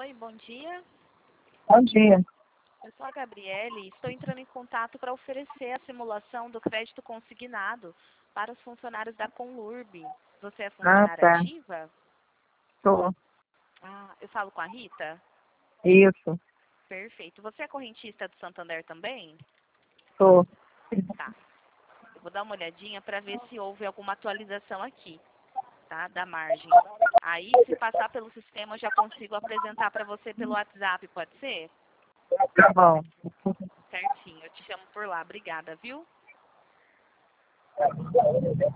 Oi, bom dia. Bom dia. Eu sou a Gabriele e estou entrando em contato para oferecer a simulação do crédito consignado para os funcionários da Conlurb. Você é funcionária Tá. ativa? Tô. Eu falo com a Rita? Isso. Perfeito. Você é correntista do Santander também? Tô. Tá. Eu vou dar uma olhadinha para ver se houve alguma atualização aqui, tá? Da margem. Aí, se passar pelo sistema, eu já consigo apresentar para você pelo WhatsApp, pode ser? Tá bom. Certinho. Eu te chamo por lá. Obrigada, viu?